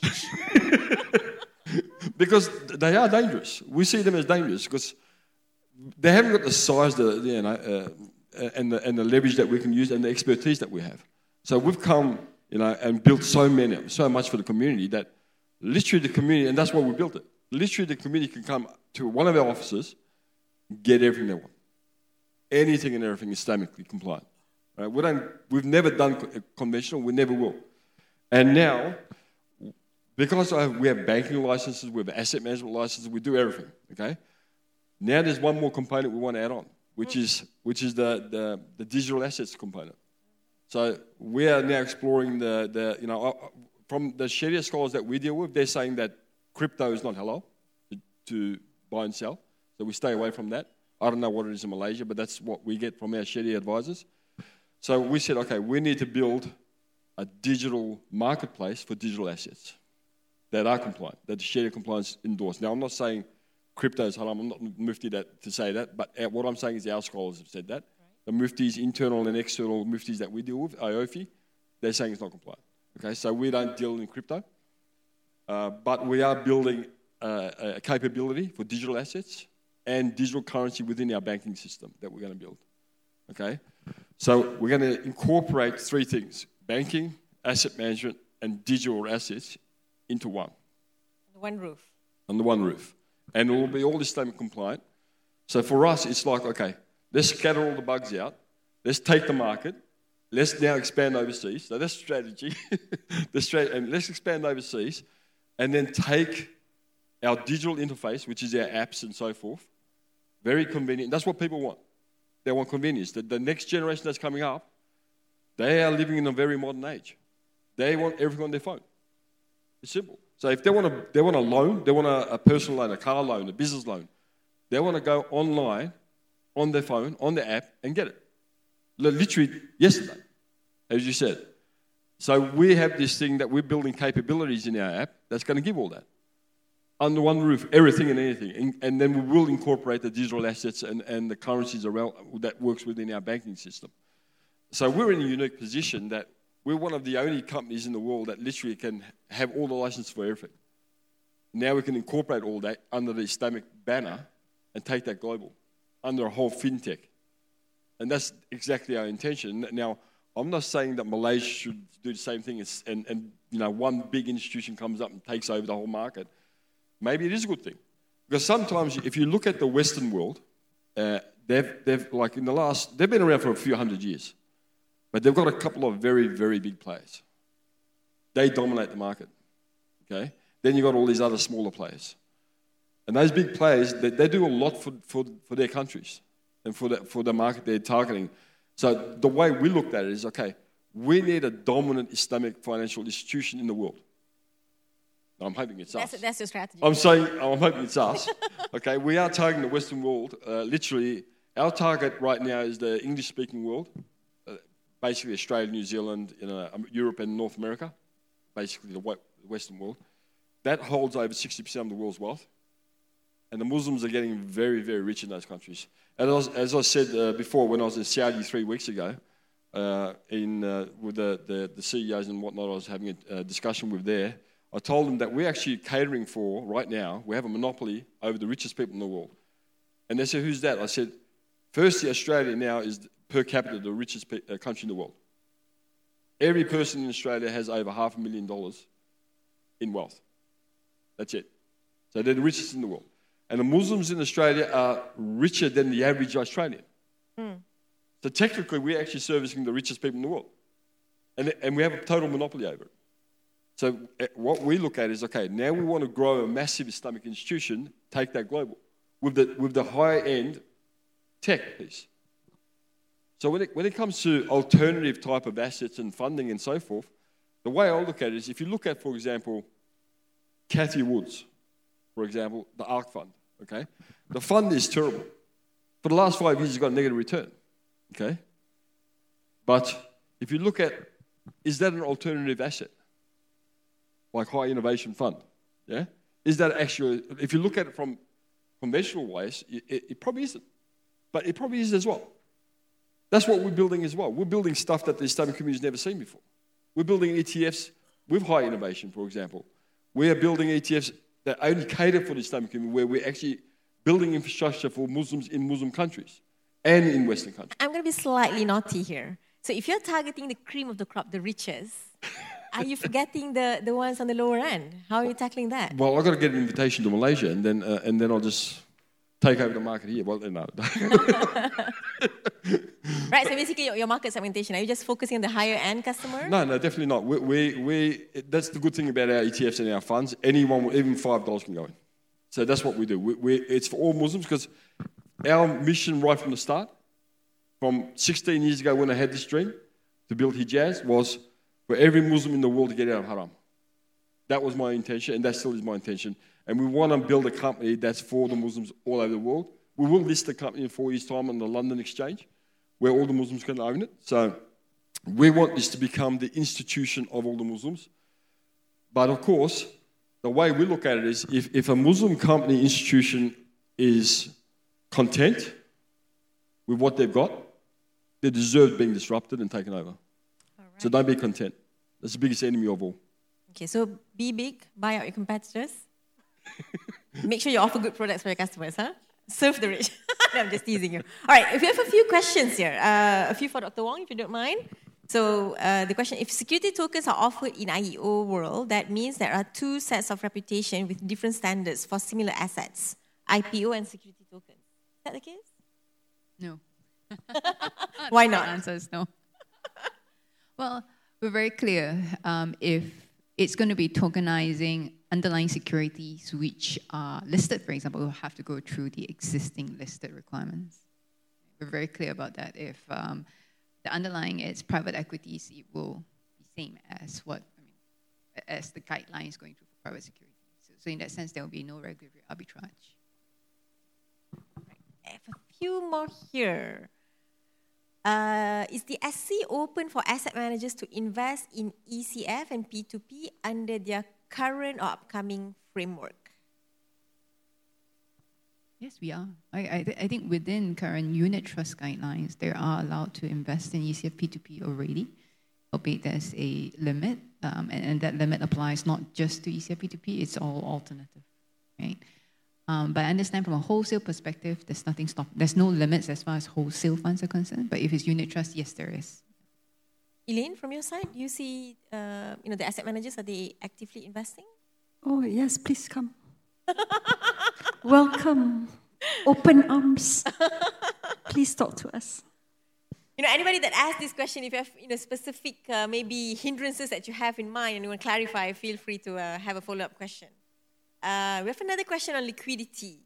Because they are dangerous. We see them as dangerous because they haven't got the size, and the leverage that we can use, and the expertise that we have. So we've come, you know, and built so much for the community that literally the community, and that's why we built it. Literally, the community can come to one of our offices, get everything they want. Anything and everything is Islamically compliant. Right? We've never done conventional. We never will. And now, because we have banking licenses, we have asset management licenses, we do everything. Okay. Now there's one more component we want to add on, which is the digital assets component. So we are now exploring from the Sharia scholars that we deal with, they're saying that crypto is not halal to buy and sell. So we stay away from that. I don't know what it is in Malaysia, but that's what we get from our Sharia advisors. So we said, okay, we need to build a digital marketplace for digital assets that are compliant, that the Sharia compliance endorsed. Now, I'm not saying crypto is haram. I'm not mufti to say that, but what I'm saying is our scholars have said that. The muftis, internal and external muftis that we deal with, IOFI, they're saying it's not compliant. Okay, so we don't deal in crypto, but we are building a capability for digital assets and digital currency within our banking system that we're going to build. Okay, so we're going to incorporate three things: banking, asset management, and digital assets into one. Under one roof. Under one roof. And it will be all Islamic compliant. So for us, it's like, okay, let's scatter all the bugs out. Let's take the market. Let's now expand overseas. So that's strategy. And let's expand overseas and then take our digital interface, which is our apps and so forth, very convenient. That's what people want. They want convenience. The next generation that's coming up, they are living in a very modern age. They want everything on their phone. It's simple. So if they want a loan, they want a personal loan, a car loan, a business loan, they want to go online, on their phone, on their app, and get it. Literally yesterday, as you said. So we have this thing that we're building capabilities in our app that's going to give all that. Under one roof, everything and anything. And then we will incorporate the digital assets and the currencies around that works within our banking system. So we're in a unique position that we're one of the only companies in the world that literally can have all the license for everything. Now we can incorporate all that under the Islamic banner and take that global, under a whole fintech. And that's exactly our intention. Now, I'm not saying that Malaysia should do the same thing and one big institution comes up and takes over the whole market. Maybe it is a good thing. Because sometimes if you look at the Western world, they've been around for a few hundred years. But they've got a couple of very, very big players. They dominate the market. Okay? Then you've got all these other smaller players. And those big players, they do a lot for their countries and for the market they're targeting. So the way we looked at it is, okay, we need a dominant Islamic financial institution in the world. I'm hoping it's us. That's your strategy. I'm hoping it's us. Okay, we are targeting the Western world, literally, Our target right now is the English-speaking world, basically Australia, New Zealand, Europe and North America, basically the Western world. That holds over 60% of the world's wealth. And the Muslims are getting very, very rich in those countries. And as I said before, when I was in Saudi 3 weeks ago, with the CEOs and whatnot I was having a discussion with there, I told them that we're actually catering for, right now, we have a monopoly over the richest people in the world. And they said, who's that? I said, firstly, Australia now is per capita the richest country in the world. Every person in Australia has over $500,000 in wealth. That's it. So they're the richest in the world. And the Muslims in Australia are richer than the average Australian. So technically, we're actually servicing the richest people in the world. And we have a total monopoly over it. So what we look at is, okay, now we want to grow a massive Islamic institution, take that global, with the higher-end tech piece. So when it comes to alternative type of assets and funding and so forth, the way I look at it is, if you look at, for example, Cathy Woods, for example, the ARC Fund, okay? The fund is terrible. For the last 5 years, it's got a negative return, okay? But if you look at, is that an alternative asset? Like high innovation fund, yeah? Is that actually, if you look at it from conventional ways, it probably isn't. But it probably is as well. That's what we're building as well. We're building stuff that the Islamic community has never seen before. We're building ETFs with high innovation, for example. We are building ETFs that only cater for the Islamic community, where we're actually building infrastructure for Muslims in Muslim countries and in Western countries. I'm going to be slightly naughty here. So if you're targeting the cream of the crop, the richest, are you forgetting the ones on the lower end? How are you tackling that? Well, I've got to get an invitation to Malaysia, and then I'll just take over the market here. Well, no. Right, so basically your market segmentation, are you just focusing on the higher end customer? No, definitely not. That's the good thing about our ETFs and our funds. Anyone, even $5 can go in. So that's what we do. It's for all Muslims, because our mission right from the start, from 16 years ago when I had this dream to build Hijaz, was for every Muslim in the world to get out of haram. That was my intention, and that still is my intention. And we want to build a company that's for the Muslims all over the world. We will list the company in 4 years' time on the London Exchange, where all the Muslims can own it. So we want this to become the institution of all the Muslims. But of course, the way we look at it is, if a Muslim company institution is content with what they've got, they deserve being disrupted and taken over. Right. So don't be content. That's the biggest enemy of all. Okay, so be big, buy out your competitors. Make sure you offer good products for your customers, huh? Serve the rich. No, I'm just teasing you. All right, if you have a few questions here, a few for Dr. Wong, if you don't mind. So the question, if security tokens are offered in IEO world, that means there are two sets of reputation with different standards for similar assets, IPO and security tokens. Is that the case? No. Why not? The answer is no. Well, we're very clear. If it's going to be tokenizing underlying securities which are listed, for example, we'll have to go through the existing listed requirements. We're very clear about that. If the underlying is private equities, it will be same as as the guidelines going through for private securities. So in that sense, there will be no regulatory arbitrage. I have a few more here. Is the SC open for asset managers to invest in ECF and P2P under their current or upcoming framework? Yes, we are. I think within current unit trust guidelines, they are allowed to invest in ECF P2P already, albeit there's a limit, and that limit applies not just to ECF P2P, it's all alternative, right? But I understand from a wholesale perspective, there's no limits as far as wholesale funds are concerned. But if it's unit trust, yes, there is. Elaine, from your side, do you see the asset managers, are they actively investing? Oh, yes, please come. Welcome. Open arms. Please talk to us. Anybody that asks this question, if you have specific maybe hindrances that you have in mind and you want to clarify, feel free to have a follow-up question. We have another question on liquidity.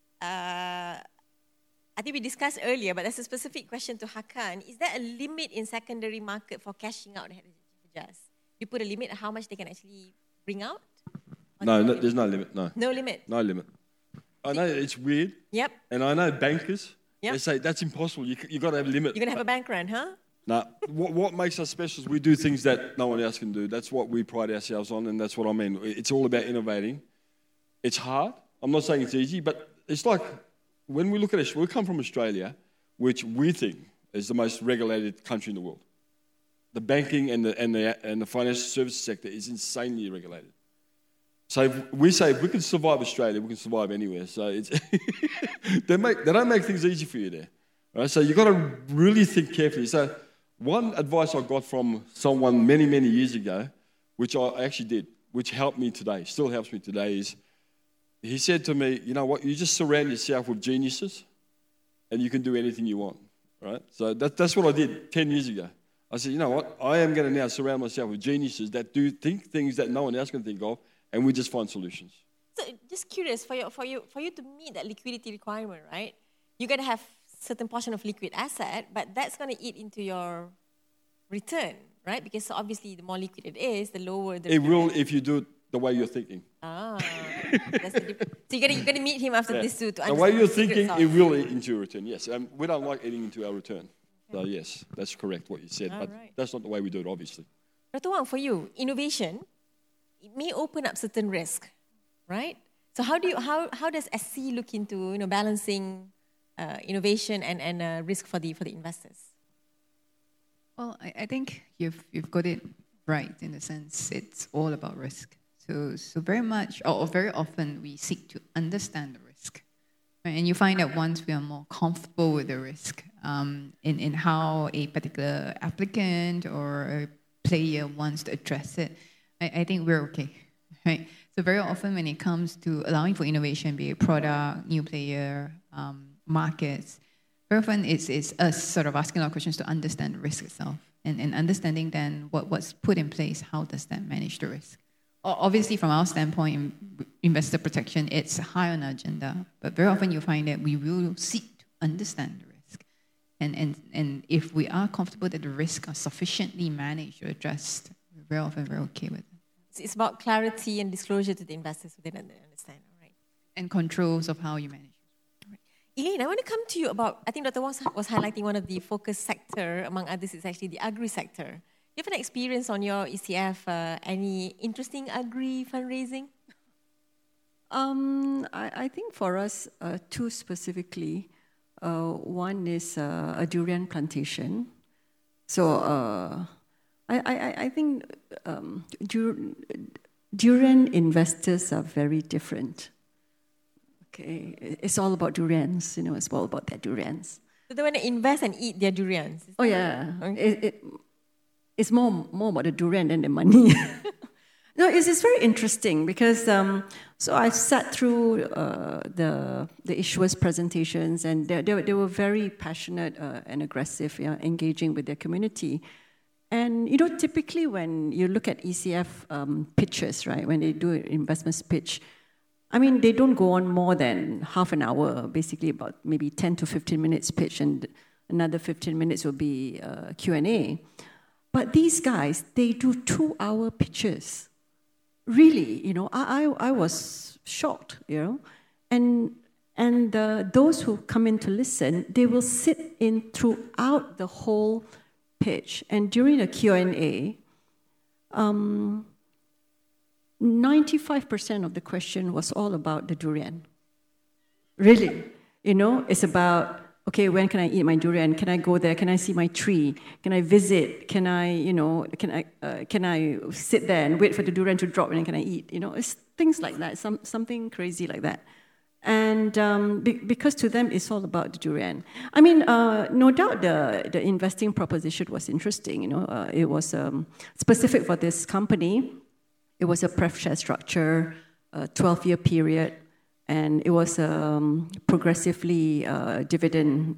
I think we discussed earlier, but there's a specific question to Hakan. Is there a limit in secondary market for cashing out Hijaz? You put a limit on how much they can actually bring out? No, there's no limit, no. No limit? No limit. I know it's weird. Yep. And I know bankers Yep. They say that's impossible. You got to have a limit. You're going to have a bank run, huh? Now, what makes us special is we do things that no one else can do. That's what we pride ourselves on, and that's what I mean. It's all about innovating. It's hard. I'm not saying it's easy, but it's like when we look at it, we come from Australia, which we think is the most regulated country in the world. The banking and the financial services sector is insanely regulated. So we say if we can survive Australia, we can survive anywhere. So it's they don't make things easy for you there. Right? So you've got to really think carefully. So one advice I got from someone many, many years ago, which I actually did, which helped me today, still helps me today, is he said to me, you know what, you just surround yourself with geniuses and you can do anything you want. Right? So that's what I did 10 years ago. I said, you know what, I am going to now surround myself with geniuses that do think things that no one else can think of, and we just find solutions. So just curious, for you to meet that liquidity requirement, right? You got to have certain portion of liquid asset, but that's going to eat into your return, right? Because obviously the more liquid it is, the lower the return. It will if you do it the way you're thinking. That's the difference. So you're going to meet him after this to understand the way you're the secret thinking, sauce. it will eat into your return, yes. We don't like eating into our return. So yes, that's correct what you said, but that's not the way we do it, obviously. Dr. Wang, for you, innovation, it may open up certain risk, right? So how does SC look into balancing innovation and risk for the investors? Well, I think you've got it right in the sense it's all about risk. So very much or very often we seek to understand the risk, right? And you find that once we are more comfortable with the risk in how a particular applicant or a player wants to address it, I think we're okay, right? So very often when it comes to allowing for innovation, be it product, new player, markets, very often it's us sort of asking our questions to understand the risk itself and understanding then what's put in place, how does that manage the risk. Obviously, from our standpoint, investor protection, it's high on our agenda, but very often you find that we will seek to understand the risk. And if we are comfortable that the risks are sufficiently managed or addressed, we're very often very okay with it. So it's about clarity and disclosure to the investors so they understand, right? And controls of how you manage. Elaine, I want to come to you about, I think Dr. Wang was highlighting one of the focus sector, among others, is actually the agri sector. Do you have an experience on your ECF, any interesting agri fundraising? I think for us, two specifically. One is a durian plantation. So I think durian investors are very different. Okay, it's all about durians, it's all about their durians. So they want to invest and eat their durians? Oh yeah, okay. It's more about the durian than the money. No, it's very interesting because so I sat through the issuers' presentations, and they were very passionate and aggressive, engaging with their community. And typically when you look at ECF pitches, right, when they do an investment pitch, I mean, they don't go on more than half an hour, basically about maybe 10 to 15 minutes pitch, and another 15 minutes will be Q&A. But these guys, they do 2-hour pitches. Really, I was shocked, And those who come in to listen, they will sit in throughout the whole pitch. And during the Q&A, 95% of the question was all about the durian. Really, it's about, okay, when can I eat my durian? Can I go there? Can I see my tree? Can I visit? Can I, can I sit there and wait for the durian to drop and then can I eat? It's things like that, something crazy like that. And because to them, it's all about the durian. I mean, no doubt the investing proposition was interesting. It was specific for this company. It was a pref share structure, a 12-year period, and it was progressively dividend,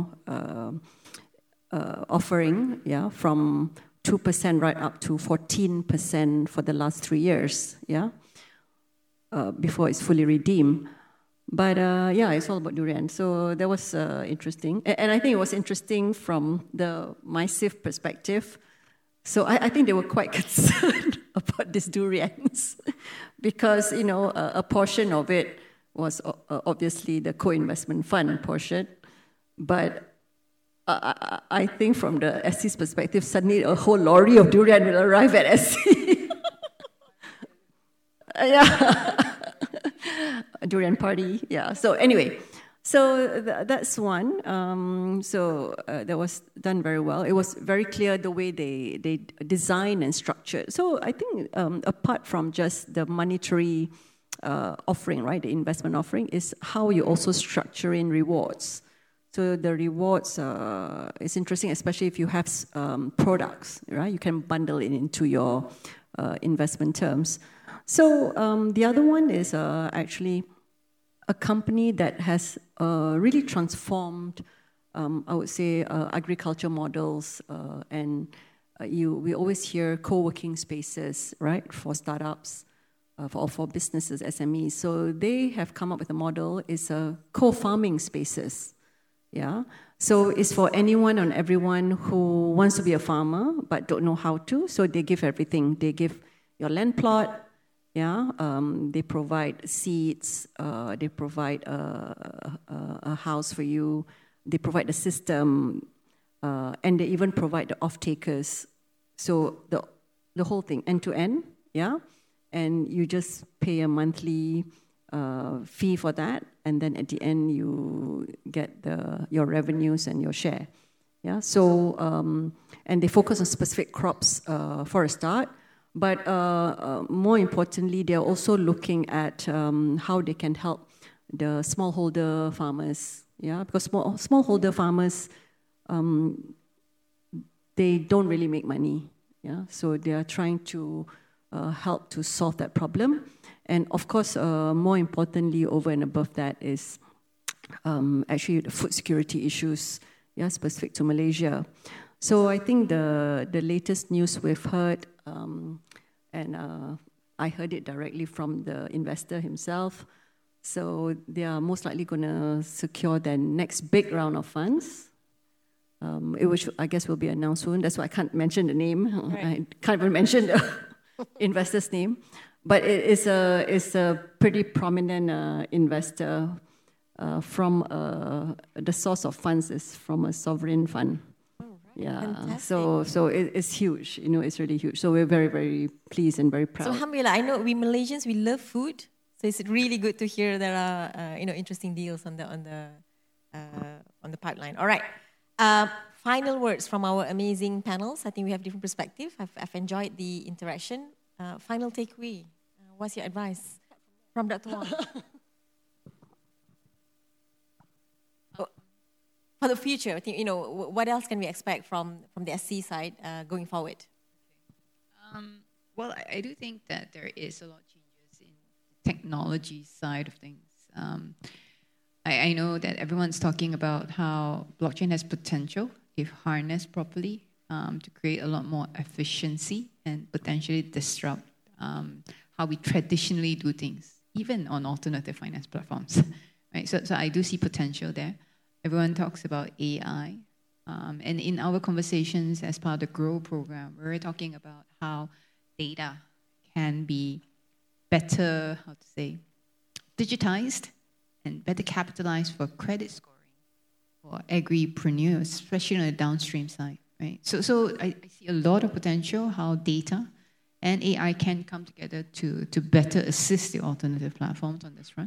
offering, from 2% right up to 14% for the last 3 years, before it's fully redeemed. But it's all about durian. So that was interesting. And I think it was interesting from the MySIF perspective. So I think they were quite concerned about these durians because, a portion of it was obviously the co-investment fund portion. But I think from the SC's perspective, suddenly a whole lorry of durian will arrive at SC. Yeah. A durian party, yeah. So anyway, so that's one. That was done very well. It was very clear the way they design and structure. So I think apart from just the monetary offering, right, the investment offering, is how you also structure in rewards. So the rewards is interesting, especially if you have products, right? You can bundle it into your investment terms. So the other one is actually a company that has really transformed, I would say, agriculture models, and we always hear co-working spaces, right, for startups, for businesses, SMEs. So they have come up with a model. It's co-farming spaces. Yeah, so it's for anyone and everyone who wants to be a farmer but don't know how to. So they give everything. They give your land plot. Yeah, they provide seeds. They provide a house for you. They provide the system, and they even provide the off-takers. So the whole thing, end to end. Yeah, and you just pay a monthly fee for that, and then at the end you get your revenues and your share. Yeah. So and they focus on specific crops for a start, but more importantly, they are also looking at how they can help the smallholder farmers. Yeah, because smallholder farmers they don't really make money. Yeah, so they are trying to help to solve that problem. And of course, more importantly, over and above that is actually the food security issues, yeah, specific to Malaysia. So I think the latest news we've heard, and I heard it directly from the investor himself. So they are most likely going to secure their next big round of funds, which I guess will be announced soon. That's why I can't mention the name. Right. I can't even mention the investor's name. But it's a pretty prominent investor from the source of funds is from a sovereign fund. Oh, right. Yeah, fantastic. So it's huge. You know, it's really huge. So we're very, very pleased and very proud. So alhamdulillah, I know we Malaysians, we love food. So it's really good to hear there are interesting deals on the pipeline. All right. Final words from our amazing panels. I think we have different perspectives. I've enjoyed the interaction. Final takeaway. What's your advice from Dr. Wong? For the future, I think, what else can we expect from the SC side going forward? Well, I do think that there is a lot of changes in the technology side of things. I know that everyone's talking about how blockchain has potential, if harnessed properly, to create a lot more efficiency and potentially disrupt how we traditionally do things, even on alternative finance platforms. Right? So I do see potential there. Everyone talks about AI. And in our conversations as part of the GROW program, we're talking about how data can be better, digitized and better capitalized for credit scoring for agripreneurs, especially on the downstream side. Right? So I see a lot of potential how data and AI can come together to better assist the alternative platforms on this front.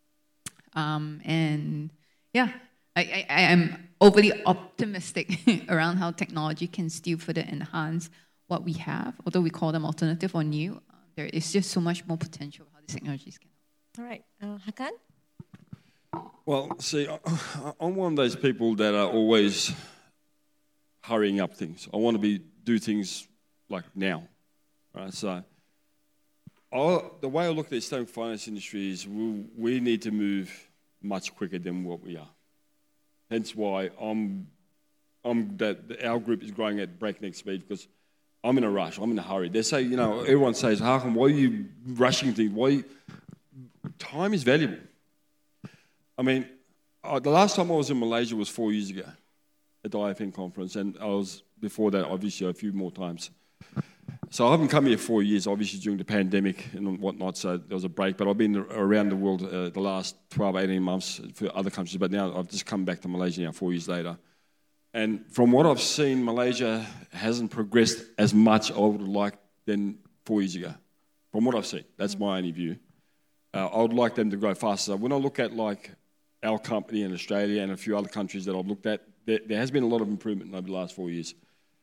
And yeah, I am overly optimistic around how technology can still further enhance what we have. Although we call them alternative or new, there is just so much more potential how these technologies can help. All right. Hakan? Well, see, I'm one of those people that are always hurrying up things. I want to do things like now. Right? So the way I look at the Islamic finance industry is we need to move much quicker than what we are. Hence why our group is growing at breakneck speed, because I'm in a rush. I'm in a hurry. They say, everyone says, Hakan, why are you rushing things? Time is valuable. I mean, the last time I was in Malaysia was 4 years ago at the IFN conference, and I was before that, obviously, a few more times. So I haven't come here 4 years, obviously during the pandemic and whatnot, so there was a break. But I've been around the world the last 12, 18 months for other countries. But now I've just come back to Malaysia now 4 years later. And from what I've seen, Malaysia hasn't progressed as much I would have liked than 4 years ago. From what I've seen, that's my only view. I would like them to grow faster. When I look at like our company in Australia and a few other countries that I've looked at, there has been a lot of improvement over the last 4 years.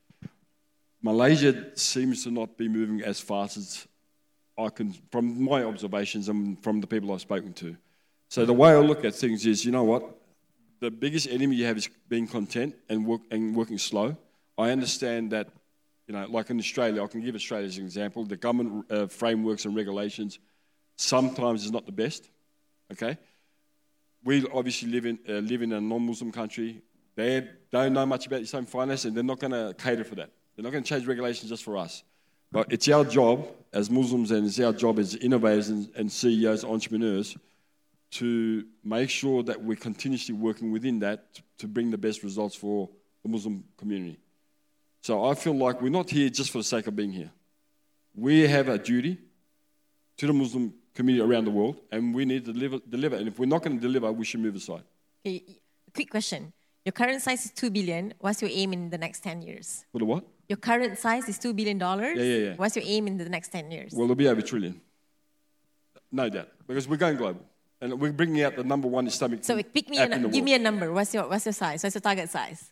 Malaysia seems to not be moving as fast as I can, from my observations and from the people I've spoken to. So the way I look at things is, you know what? The biggest enemy you have is being content and working slow. I understand that, you know, like in Australia, I can give Australia as an example. The government frameworks and regulations sometimes is not the best. Okay, we obviously live in a non-Muslim country. They don't know much about Islamic finance, and they're not going to cater for that. They're not going to change regulations just for us. But it's our job as Muslims and it's our job as innovators and CEOs, entrepreneurs, to make sure that we're continuously working within that to bring the best results for the Muslim community. So I feel like we're not here just for the sake of being here. We have a duty to the Muslim community around the world, and we need to deliver. And if we're not going to deliver, we should move aside. Okay, quick question. Your current size is $2 billion. What's your aim in the next 10 years? For the what? Your current size is $2 billion. Yeah. What's your aim in the next 10 years? Well, it'll be over $1 trillion. No doubt. Because we're going global. And we're bringing out the number one Islamic So give me a number. What's your size? What's your target size?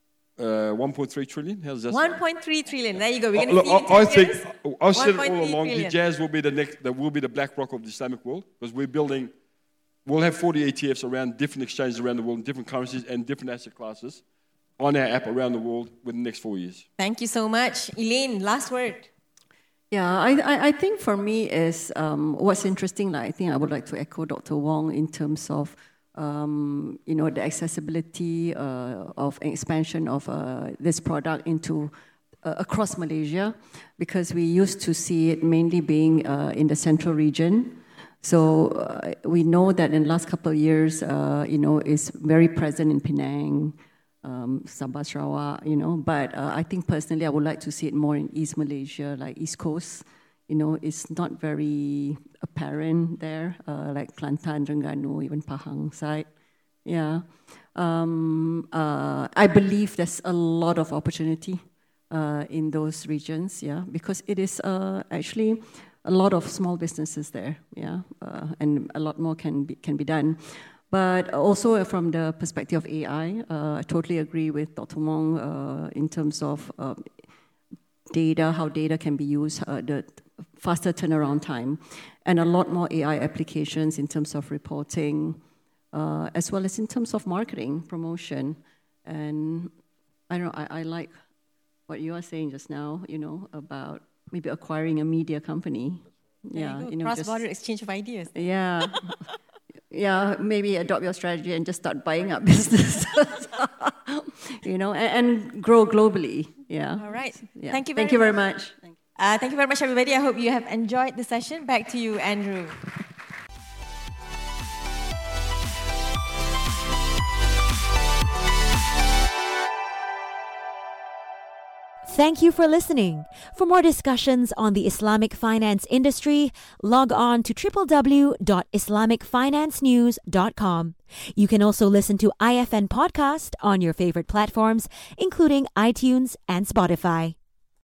1.3 trillion. How does that sound? 1.3 trillion. There you go. We're going to Look, see I think I've said it 1.3 all along. trillion. Hijaz will be the BlackRock of the Islamic world, because we'll have 40 ETFs around different exchanges around the world, in different currencies and different asset classes on our app around the world within the next 4 years. Thank you so much. Elaine, last word. Yeah, I think for me is what's interesting. I think I would like to echo Dr. Wong in terms of the accessibility of expansion of this product into across Malaysia, because we used to see it mainly being in the central region. So we know that in the last couple of years, it's very present in Penang, Sabah, Sarawak, but I think personally I would like to see it more in East Malaysia, like East Coast. It's not very apparent there, like Kelantan, Terengganu, even Pahang side. Yeah. I believe there's a lot of opportunity in those regions, yeah, because it is actually a lot of small businesses there, yeah, and a lot more can be done. But also from the perspective of AI, I totally agree with Dr. Wong in terms of data, how data can be used, the faster turnaround time, and a lot more AI applications in terms of reporting, as well as in terms of marketing, promotion. And I don't know, I like what you are saying just now, about maybe acquiring a media company. Yeah, cross-border exchange of ideas. Yeah. Yeah, maybe adopt your strategy and just start buying up businesses, and grow globally. Yeah. All right. Yeah. Thank you very much. Thank you very much, everybody. I hope you have enjoyed the session. Back to you, Andrew. Thank you for listening. For more discussions on the Islamic finance industry, log on to www.islamicfinancenews.com. You can also listen to IFN Podcast on your favorite platforms, including iTunes and Spotify.